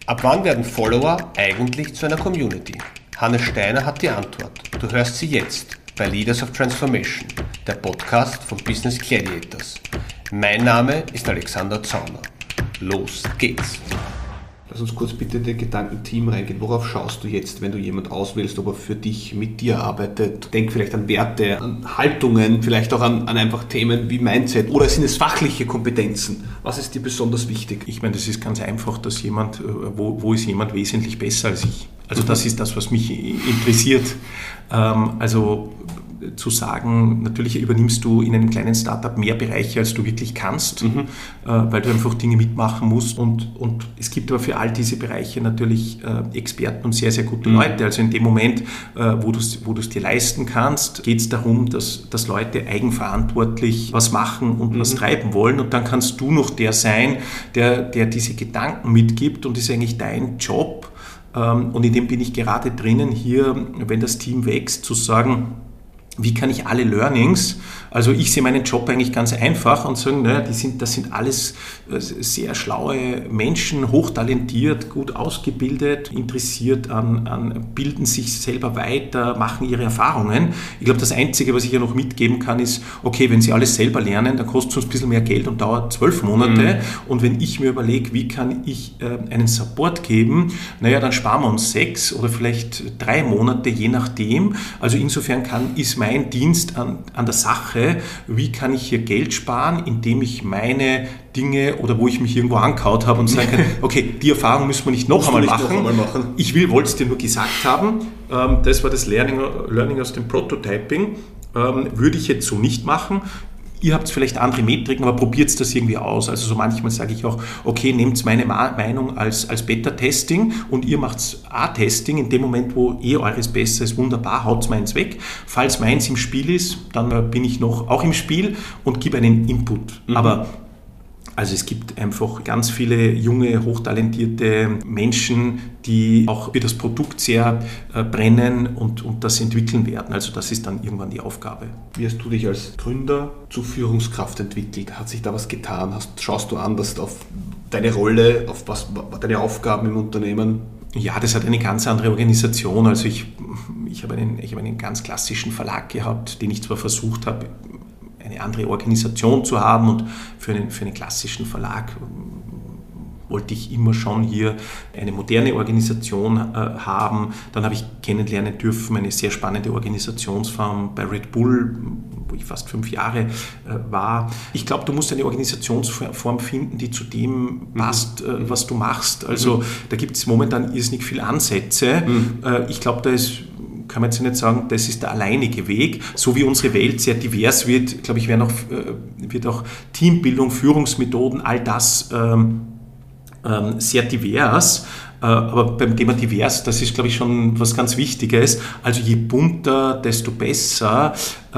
Ab wann werden Follower eigentlich zu einer Community? Hannes Steiner hat die Antwort. Du hörst sie jetzt bei Leaders of Transformation, der Podcast von Business Gladiators. Mein Name ist Alexander Zauner. Los geht's! Lass uns kurz bitte in den Gedankenteam reingehen. Worauf schaust du jetzt, wenn du jemand auswählst, ob er für dich mit dir arbeitet? Denk vielleicht an Werte, an Haltungen, vielleicht auch an einfach Themen wie Mindset. Oder sind es fachliche Kompetenzen? Was ist dir besonders wichtig? Ich meine, das ist ganz einfach, dass jemand, wo ist jemand wesentlich besser als ich? Also das ist das, was mich interessiert. Also zu sagen, natürlich übernimmst du in einem kleinen Startup mehr Bereiche, als du wirklich kannst, weil du einfach Dinge mitmachen musst. Und es gibt aber für all diese Bereiche natürlich Experten und sehr, sehr gute Leute. Also in dem Moment, wo du es dir leisten kannst, geht es darum, dass Leute eigenverantwortlich was machen und was treiben wollen. Und dann kannst du noch der sein, der diese Gedanken mitgibt, und das ist eigentlich dein Job. Und in dem bin ich gerade drinnen, hier, wenn das Team wächst, zu sagen, wie kann ich alle Learnings, also ich sehe meinen Job eigentlich ganz einfach und sagen, naja, das sind alles sehr schlaue Menschen, hochtalentiert, gut ausgebildet, interessiert an bilden sich selber weiter, machen ihre Erfahrungen. Ich glaube, das Einzige, was ich ja noch mitgeben kann, ist, okay, wenn sie alles selber lernen, dann kostet es uns ein bisschen mehr Geld und dauert 12 Monate. Und wenn ich mir überlege, wie kann ich einen Support geben, naja, dann sparen wir uns 6 oder vielleicht 3 Monate, je nachdem. Also insofern ist mein Dienst an der Sache, wie kann ich hier Geld sparen, indem ich meine Dinge oder wo ich mich irgendwo angehaut habe und sagen kann, okay, die Erfahrung müssen wir nicht noch einmal machen. Ich wollte es dir nur gesagt haben, das war das Learning aus dem Prototyping, würde ich jetzt so nicht machen. Ihr habt vielleicht andere Metriken, aber probiert das irgendwie aus. Also so manchmal sage ich auch, okay, nehmt meine Meinung als Beta-Testing und ihr macht A-Testing. In dem Moment, wo eures besser ist, wunderbar, haut es meins weg. Falls meins im Spiel ist, dann bin ich noch auch im Spiel und gebe einen Input. Aber also es gibt einfach ganz viele junge, hochtalentierte Menschen, die auch für das Produkt sehr brennen und das entwickeln werden. Also das ist dann irgendwann die Aufgabe. Wie hast du dich als Gründer zur Führungskraft entwickelt? Hat sich da was getan? Schaust du anders auf deine Rolle, auf deine Aufgaben im Unternehmen? Ja, das hat eine ganz andere Organisation. Also ich habe einen ganz klassischen Verlag gehabt, den ich zwar versucht habe, eine andere Organisation zu haben, und für einen klassischen Verlag wollte ich immer schon hier eine moderne Organisation haben. Dann habe ich kennenlernen dürfen eine sehr spannende Organisationsform bei Red Bull, wo ich fast 5 Jahre war. Ich glaube, du musst eine Organisationsform finden, die zu dem passt, was du machst. Also da gibt es momentan irrsinnig viele Ansätze. Ich glaube, kann man jetzt nicht sagen, das ist der alleinige Weg. So wie unsere Welt sehr divers wird, glaube ich, wird auch Teambildung, Führungsmethoden, all das sehr divers. Aber beim Thema divers, das ist, glaube ich, schon was ganz Wichtiges. Also je bunter, desto besser.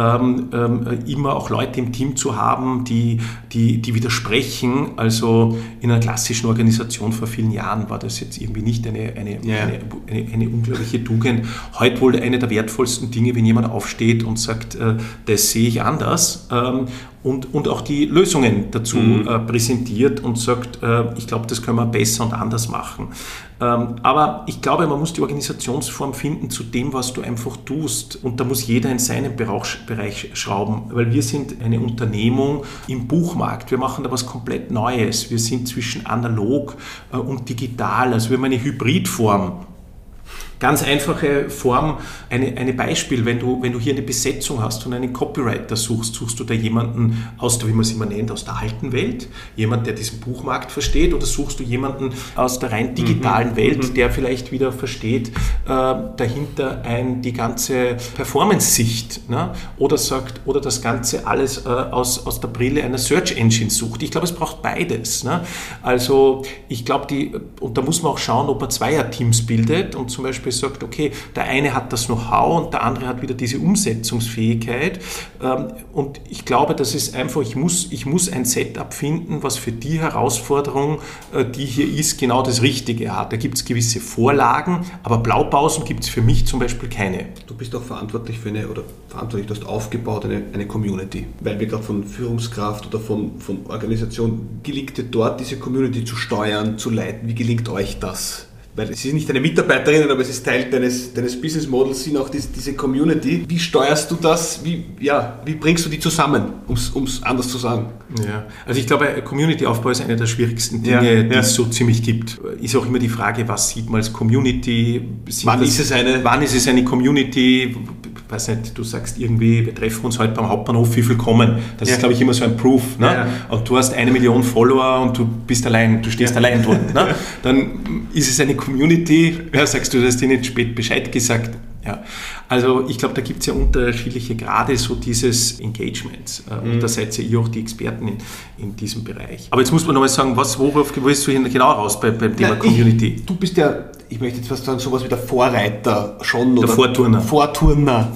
Immer auch Leute im Team zu haben, die widersprechen. Also in einer klassischen Organisation vor vielen Jahren war das jetzt irgendwie nicht eine unglaubliche Tugend. Heute wohl eine der wertvollsten Dinge, wenn jemand aufsteht und sagt, das sehe ich anders. Und auch die Lösungen dazu präsentiert und sagt, ich glaube, das können wir besser und anders machen. Aber ich glaube, man muss die Organisationsform finden zu dem, was du einfach tust. Und da muss jeder in seinem Bereich schrauben, weil wir sind eine Unternehmung im Buchmarkt. Wir machen da was komplett Neues. Wir sind zwischen analog und digital. Also wir haben eine Hybridform. Ganz einfache Form, eine Beispiel, wenn du hier eine Besetzung hast und einen Copywriter suchst du da jemanden aus der, wie man es immer nennt, aus der alten Welt, jemand, der diesen Buchmarkt versteht, oder suchst du jemanden aus der rein digitalen Welt, der vielleicht wieder versteht, dahinter die ganze Performance-Sicht, ne? Oder das Ganze alles aus der Brille einer Search Engine sucht. Ich glaube, es braucht beides. Ne? Also ich glaube, und da muss man auch schauen, ob man Zweierteams bildet und zum Beispiel Beispiel sagt, okay, der eine hat das Know-how und der andere hat wieder diese Umsetzungsfähigkeit. Und ich glaube, das ist einfach, ich muss ein Setup finden, was für die Herausforderung, die hier ist, genau das Richtige hat. Da gibt es gewisse Vorlagen, aber Blaupausen gibt es für mich zum Beispiel keine. Du bist auch verantwortlich du hast aufgebaut eine Community, weil wir gerade von Führungskraft oder von Organisation, gelingt dir dort, diese Community zu steuern, zu leiten? Wie gelingt euch das? Weil es sind nicht deine Mitarbeiterinnen, aber es ist Teil deines Business Models, sind auch diese Community. Wie steuerst du das? Wie bringst du die zusammen, um es anders zu sagen? Ja, also ich glaube, Community-Aufbau ist eine der schwierigsten Dinge, die es so ziemlich gibt. Ist auch immer die Frage, was sieht man als Community? Wann ist es eine Community? Ich weiß nicht, du sagst irgendwie, wir treffen uns heute beim Hauptbahnhof, wie viel kommen? Das ist, glaube ich, immer so ein Proof. Ne? Ja. Und du hast 1 Million Follower und du bist allein, du stehst allein dort. Ne? Dann ist es eine Community, sagst du, du hast dir nicht spät Bescheid gesagt. Ja. Also ich glaube, da gibt es ja unterschiedliche Grade so dieses Engagements. Und da seid ihr auch die Experten in diesem Bereich. Aber jetzt muss man nochmal sagen, worauf willst du genau raus beim Thema Community? Du bist ja, ich möchte jetzt fast sagen, sowas wie der Vorreiter schon. Der oder Vorturner.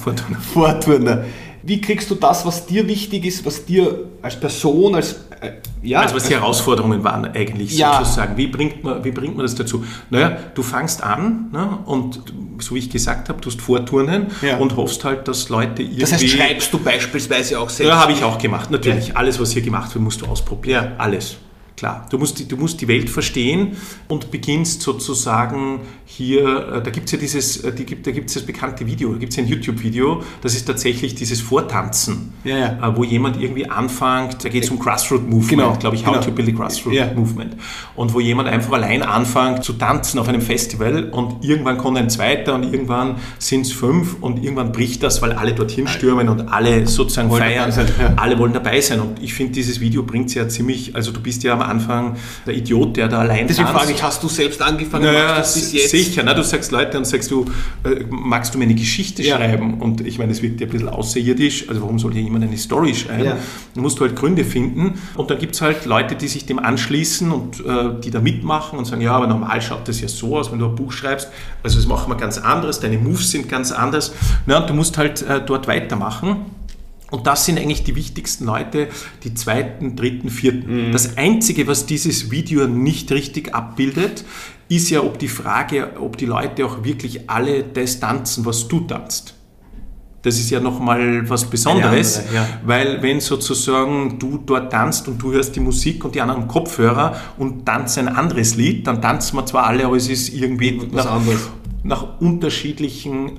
Wie kriegst du das, was dir wichtig ist, was dir als Person, also was die Herausforderungen waren eigentlich sozusagen. Wie bringt man das dazu? Naja, du fängst an, ne, und so wie ich gesagt habe, du hast Vorturnen und hoffst halt, dass Leute irgendwie... Das heißt, schreibst du beispielsweise auch selbst? Ja, habe ich auch gemacht, natürlich. Ja. Alles, was hier gemacht wird, musst du ausprobieren. Ja. Alles. Klar, du musst die Welt verstehen und beginnst sozusagen hier, da gibt es das bekannte Video, da gibt es ein YouTube-Video, das ist tatsächlich dieses Vortanzen, wo jemand irgendwie anfängt, da geht es um Grassroot-Movement, glaube ich, How to Build a Grassroot-Movement, und wo jemand einfach allein anfängt zu tanzen auf einem Festival und irgendwann kommt ein zweiter und irgendwann sind es 5 und irgendwann bricht das, weil alle dorthin stürmen und alle sozusagen feiern, alle wollen dabei sein, und ich finde, dieses Video bringt es ja ziemlich, also du bist ja am Anfang der Idiot, der da allein tanzt. Deswegen frage ich, hast du selbst angefangen? Machst du bis jetzt? Sicher, du sagst Leute und sagst du, magst du mir eine Geschichte schreiben? Und ich meine, das wirkt ja ein bisschen außerirdisch, also warum soll hier jemand eine Story schreiben? Ja. Dann musst du halt Gründe finden, und dann gibt es halt Leute, die sich dem anschließen und die da mitmachen und sagen, ja, aber normal schaut das ja so aus, wenn du ein Buch schreibst, also das machen wir ganz anderes, deine Moves sind ganz anders, und du musst halt dort weitermachen. Und das sind eigentlich die wichtigsten Leute, die 2., 3., 4. Das Einzige, was dieses Video nicht richtig abbildet, ist ja die Frage, ob die Leute auch wirklich alle das tanzen, was du tanzt. Das ist ja nochmal was Besonderes, weil wenn sozusagen du dort tanzt und du hörst die Musik und die anderen Kopfhörer und tanzt ein anderes Lied, dann tanzen wir zwar alle, aber es ist irgendwie was anderes. Nach einem unterschiedlichen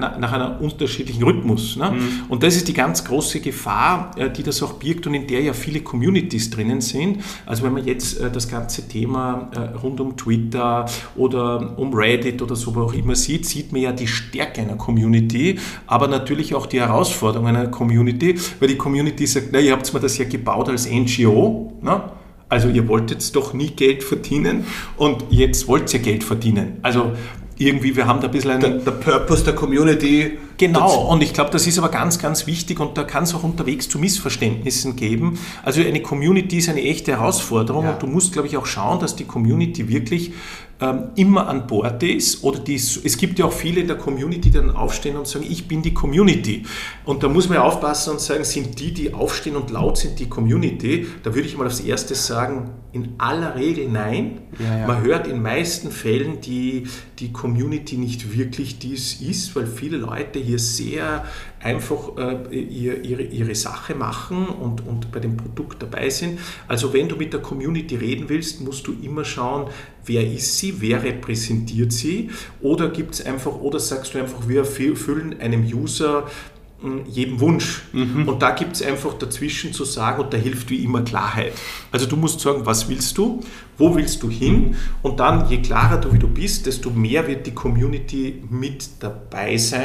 Rhythmus. Ne? Und das ist die ganz große Gefahr, die das auch birgt und in der ja viele Communities drinnen sind. Also wenn man jetzt das ganze Thema rund um Twitter oder um Reddit oder so auch immer sieht man ja die Stärke einer Community, aber natürlich auch die Herausforderungen einer Community, weil die Community sagt, ihr habt mir das ja gebaut als NGO, ne? Also ihr wolltet doch nie Geld verdienen und jetzt wollt ihr Geld verdienen. Also irgendwie, wir haben da ein bisschen der Purpose der Community. Genau, und ich glaube, das ist aber ganz, ganz wichtig, und da kann es auch unterwegs zu Missverständnissen geben. Also eine Community ist eine echte Herausforderung, und du musst, glaube ich, auch schauen, dass die Community wirklich immer an Bord ist, oder es gibt ja auch viele in der Community, die dann aufstehen und sagen, ich bin die Community. Und da muss man ja aufpassen und sagen, sind die aufstehen und laut sind, die Community? Da würde ich mal als erstes sagen, in aller Regel nein. Man hört in meisten Fällen die Community nicht wirklich, die es ist, weil viele Leute hier sehr einfach ihre Sache machen und bei dem Produkt dabei sind. Also wenn du mit der Community reden willst, musst du immer schauen, wer ist sie, wer repräsentiert sie, oder sagst du einfach, wir erfüllen einem User jedem Wunsch. Und da gibt es einfach dazwischen zu sagen, und da hilft wie immer Klarheit. Also du musst sagen, was willst du, wo willst du hin, und dann, je klarer du wie du bist, desto mehr wird die Community mit dabei sein.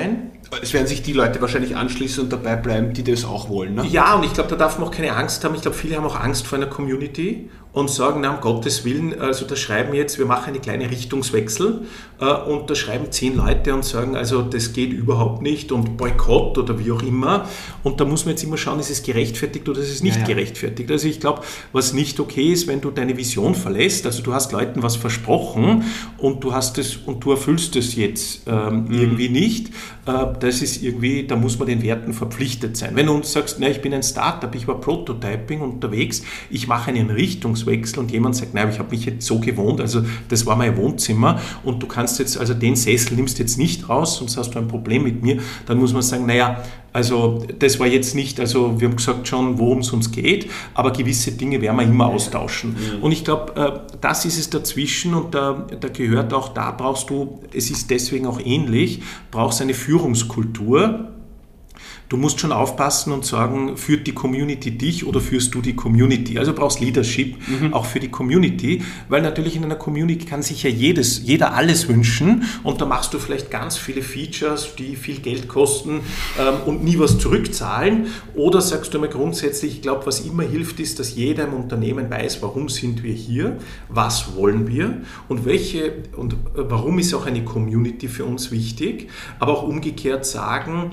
Es werden sich die Leute wahrscheinlich anschließen und dabei bleiben, die das auch wollen. Ne? Ja, und ich glaube, da darf man auch keine Angst haben. Ich glaube, viele haben auch Angst vor einer Community und sagen, na, um Gottes Willen, also da schreiben jetzt, wir machen eine kleine Richtungswechsel und da schreiben 10 Leute und sagen, also das geht überhaupt nicht und Boykott oder wie auch immer. Und da muss man jetzt immer schauen, ist es gerechtfertigt oder ist es nicht gerechtfertigt. Also ich glaube, was nicht okay ist, wenn du deine Vision verlässt, also du hast Leuten was versprochen und du hast es und du erfüllst es jetzt irgendwie nicht, das ist irgendwie, da muss man den Werten verpflichtet sein. Wenn du uns sagst, na, ich bin ein Startup, ich war Prototyping unterwegs, ich mache einen Richtungswechsel und jemand sagt, nein, ich habe mich jetzt so gewohnt, also das war mein Wohnzimmer und du kannst jetzt, also den Sessel nimmst jetzt nicht raus, sonst hast du ein Problem mit mir, dann muss man sagen, naja, also das war jetzt nicht, also wir haben gesagt schon, worum es uns geht, aber gewisse Dinge werden wir immer austauschen. Und ich glaube, das ist es dazwischen und da gehört auch, da brauchst du, es ist deswegen auch ähnlich, brauchst eine Führungskultur. Du musst schon aufpassen und sagen, führt die Community dich oder führst du die Community? Also brauchst Leadership auch für die Community, weil natürlich in einer Community kann sich ja jeder alles wünschen und da machst du vielleicht ganz viele Features, die viel Geld kosten und nie was zurückzahlen. Oder sagst du mal grundsätzlich, ich glaube, was immer hilft, ist, dass jeder im Unternehmen weiß, warum sind wir hier, was wollen wir und warum ist auch eine Community für uns wichtig, aber auch umgekehrt sagen,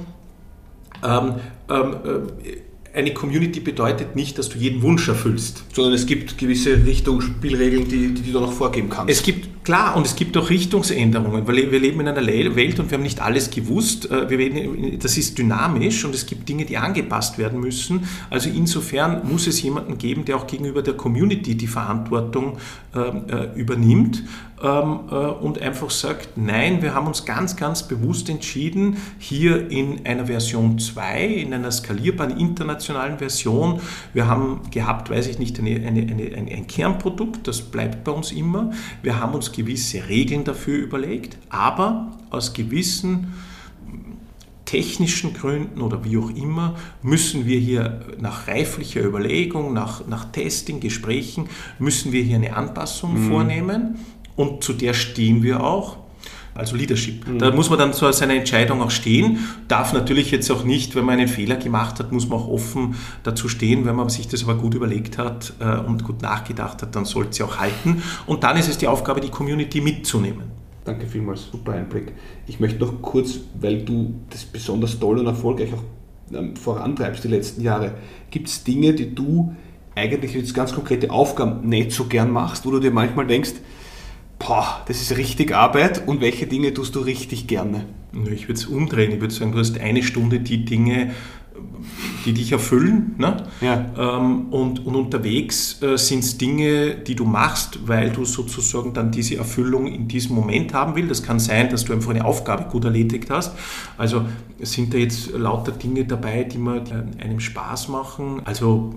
eine Community bedeutet nicht, dass du jeden Wunsch erfüllst. Sondern es gibt gewisse Richtungsspielregeln, die du noch vorgeben kannst. Es gibt, klar, und es gibt auch Richtungsänderungen, weil wir leben in einer Welt und wir haben nicht alles gewusst. Das ist dynamisch und es gibt Dinge, die angepasst werden müssen. Also insofern muss es jemanden geben, der auch gegenüber der Community die Verantwortung übernimmt und einfach sagt, nein, wir haben uns ganz, ganz bewusst entschieden, hier in einer Version 2, in einer skalierbaren internationalen Version, wir haben gehabt, weiß ich nicht, ein Kernprodukt, das bleibt bei uns immer, wir haben uns gewisse Regeln dafür überlegt, aber aus gewissen technischen Gründen oder wie auch immer, müssen wir hier nach reiflicher Überlegung, nach Testing, Gesprächen, müssen wir hier eine Anpassung vornehmen und zu der stehen wir auch. Also Leadership. Da muss man dann zu seiner Entscheidung auch stehen, darf natürlich jetzt auch nicht, wenn man einen Fehler gemacht hat, muss man auch offen dazu stehen, wenn man sich das aber gut überlegt hat und gut nachgedacht hat, dann sollte sie auch halten und dann ist es die Aufgabe, die Community mitzunehmen. Danke vielmals, super Einblick. Ich möchte noch kurz, weil du das besonders toll und erfolgreich auch vorantreibst die letzten Jahre, gibt es Dinge, die du eigentlich jetzt ganz konkrete Aufgaben nicht so gern machst, wo du dir manchmal denkst, boah, das ist richtig Arbeit und welche Dinge tust du richtig gerne? Ich würde es umdrehen, ich würde sagen, du hast eine Stunde die Dinge, die dich erfüllen, ne? Ja. Und unterwegs sind es Dinge, die du machst, weil du sozusagen dann diese Erfüllung in diesem Moment haben willst. Das kann sein, dass du einfach eine Aufgabe gut erledigt hast. Also sind da jetzt lauter Dinge dabei, die einem Spaß machen. Also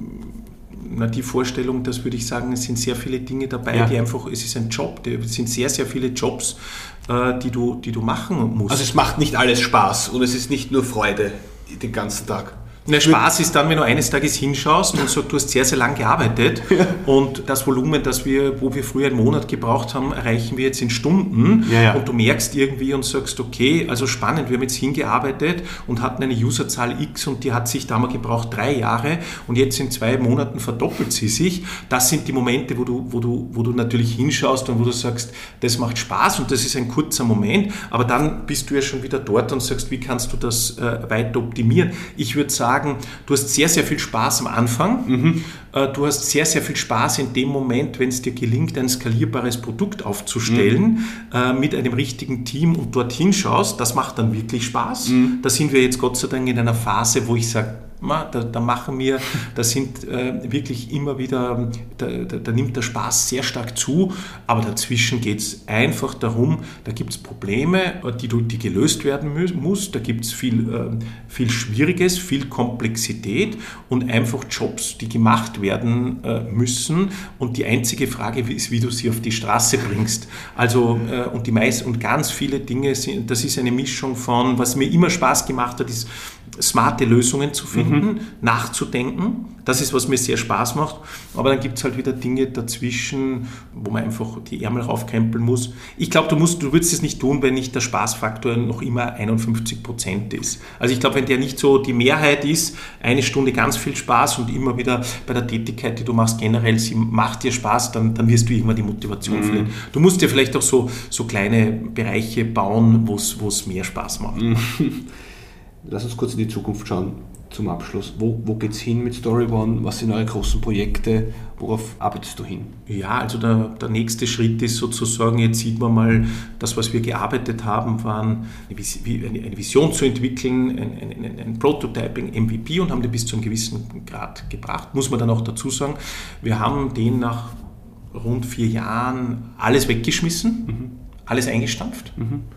die Vorstellung, das würde ich sagen, es sind sehr viele Dinge dabei, die einfach, es ist ein Job, es sind sehr, sehr viele Jobs, die du machen musst. Also es macht nicht alles Spaß und es ist nicht nur Freude den ganzen Tag. Der Spaß ist dann, wenn du eines Tages hinschaust und sagst, du hast sehr, sehr lang gearbeitet und das Volumen, wo wir früher einen Monat gebraucht haben, erreichen wir jetzt in Stunden und du merkst irgendwie und sagst, okay, also spannend, wir haben jetzt hingearbeitet und hatten eine Userzahl X und die hat sich damals gebraucht 3 Jahre und jetzt in 2 Monaten verdoppelt sie sich. Das sind die Momente, wo du natürlich hinschaust und wo du sagst, das macht Spaß und das ist ein kurzer Moment, aber dann bist du ja schon wieder dort und sagst, wie kannst du das weiter optimieren? Ich würde sagen, du hast sehr, sehr viel Spaß am Anfang. Du hast sehr, sehr viel Spaß in dem Moment, wenn es dir gelingt, ein skalierbares Produkt aufzustellen mit einem richtigen Team und dorthin schaust. Das macht dann wirklich Spaß. Da sind wir jetzt Gott sei Dank in einer Phase, wo ich sage, da sind wirklich immer wieder, da nimmt der Spaß sehr stark zu, aber dazwischen geht es einfach darum, da gibt es Probleme, die gelöst werden muss, da gibt es viel Schwieriges, viel Komplexität und einfach Jobs, die gemacht werden müssen und die einzige Frage ist, wie du sie auf die Straße bringst. Also und ganz viele Dinge, das ist eine Mischung von, was mir immer Spaß gemacht hat, ist smarte Lösungen zu finden, nachzudenken. Das ist, was mir sehr Spaß macht. Aber dann gibt es halt wieder Dinge dazwischen, wo man einfach die Ärmel raufkrempeln muss. Ich glaube, du würdest es nicht tun, wenn nicht der Spaßfaktor noch immer 51% ist. Also ich glaube, wenn der nicht so die Mehrheit ist, eine Stunde ganz viel Spaß und immer wieder bei der Tätigkeit, die du machst, generell, sie macht dir Spaß, dann wirst du irgendwann die Motivation verlieren. Du musst dir vielleicht auch so kleine Bereiche bauen, wo es mehr Spaß macht. Lass uns kurz in die Zukunft schauen zum Abschluss. Wo geht es hin mit StoryOne? Was sind eure großen Projekte? Worauf arbeitest du hin? Ja, also der nächste Schritt ist sozusagen, jetzt sieht man mal, das, was wir gearbeitet haben, waren eine Vision zu entwickeln, ein Prototyping, MVP, und haben den bis zu einem gewissen Grad gebracht. Muss man dann auch dazu sagen, wir haben den nach rund 4 Jahren alles weggeschmissen, alles eingestampft.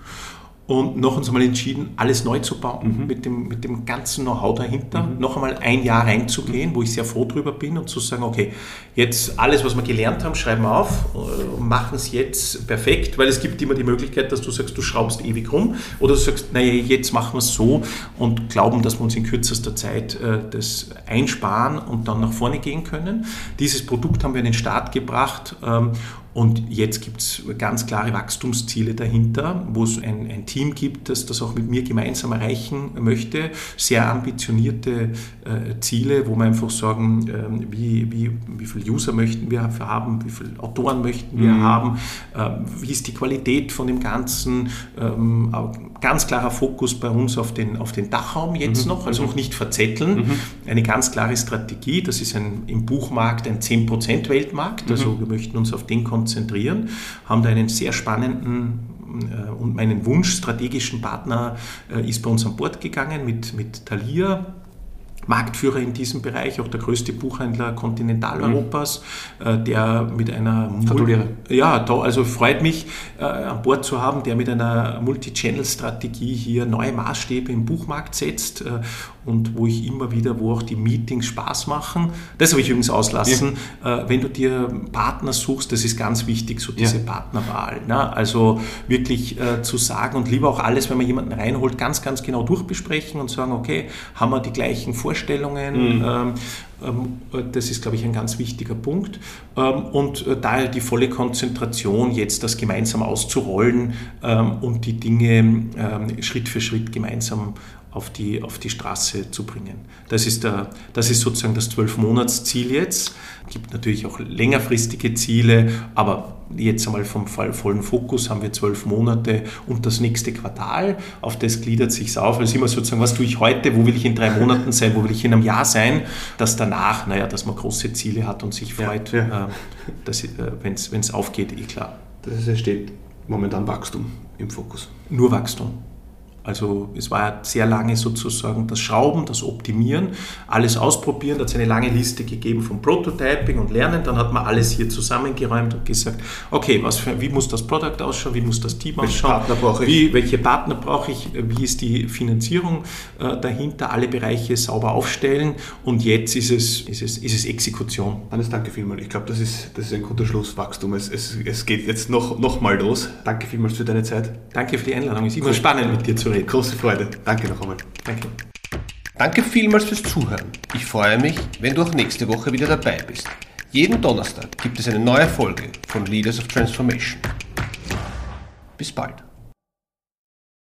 Und noch uns einmal entschieden, alles neu zu bauen, mit dem ganzen Know-how dahinter, noch einmal ein Jahr reinzugehen, wo ich sehr froh drüber bin, und zu sagen, okay, jetzt alles, was wir gelernt haben, schreiben wir auf und machen es jetzt perfekt, weil es gibt immer die Möglichkeit, dass du sagst, du schraubst ewig rum, oder du sagst, naja, jetzt machen wir es so, und glauben, dass wir uns in kürzester Zeit das einsparen und dann nach vorne gehen können. Dieses Produkt haben wir in den Start gebracht, und jetzt gibt es ganz klare Wachstumsziele dahinter, wo es ein Team gibt, das das auch mit mir gemeinsam erreichen möchte. Sehr ambitionierte Ziele, wo wir einfach sagen, wie viele User möchten wir haben, wie viele Autoren möchten wir haben, wie ist die Qualität von dem Ganzen. Ganz klarer Fokus bei uns auf den Dachraum jetzt noch, also noch nicht verzetteln. Eine ganz klare Strategie, das ist im Buchmarkt ein 10% Weltmarkt, also wir möchten uns auf den konzentrieren, haben da einen sehr spannenden und meinen Wunsch strategischen Partner ist bei uns an Bord gegangen mit Thalia, Marktführer in diesem Bereich, auch der größte Buchhändler Kontinentaleuropas, der mit einer... Ja, also freut mich, an Bord zu haben, der mit einer Multi-Channel-Strategie hier neue Maßstäbe im Buchmarkt setzt, und wo ich immer wieder, wo auch die Meetings Spaß machen. Das habe ich übrigens auslassen. Ja. Wenn du dir Partner suchst, das ist ganz wichtig, so diese Partnerwahl. Ne? Also wirklich zu sagen, und lieber auch alles, wenn man jemanden reinholt, ganz, ganz genau durchbesprechen und sagen, okay, haben wir die gleichen Vorstellungen? Das ist, glaube ich, ein ganz wichtiger Punkt. Und daher die volle Konzentration, jetzt das gemeinsam auszurollen und die Dinge Schritt für Schritt gemeinsam auf die Straße zu bringen. Das ist sozusagen das 12-Monats-Ziel jetzt. Es gibt natürlich auch längerfristige Ziele, aber jetzt einmal vom vollen Fokus haben wir 12 Monate und das nächste Quartal. Auf das gliedert sich auf. Also immer sozusagen, was tue ich heute, wo will ich in 3 Monaten sein, wo will ich in einem Jahr sein, dass danach, dass man große Ziele hat und sich freut, wenn es aufgeht, klar. Das heißt, es steht momentan Wachstum im Fokus. Nur Wachstum. Also es war ja sehr lange sozusagen das Schrauben, das Optimieren, alles ausprobieren. Da hat es eine lange Liste gegeben von Prototyping und Lernen. Dann hat man alles hier zusammengeräumt und gesagt, okay, wie muss das Produkt ausschauen, wie muss das Team ausschauen, welche Partner brauche ich, wie ist die Finanzierung dahinter, alle Bereiche sauber aufstellen, und jetzt ist es Exekution. Hannes, danke vielmals. Ich glaube, das ist ein guter Schluss. Wachstum. Es geht jetzt noch mal los. Danke vielmals für deine Zeit. Danke für die Einladung. Es ist immer spannend, mit dir zu reden. Große Freude. Danke noch einmal. Danke. Danke vielmals fürs Zuhören. Ich freue mich, wenn du auch nächste Woche wieder dabei bist. Jeden Donnerstag gibt es eine neue Folge von Leaders of Transformation. Bis bald.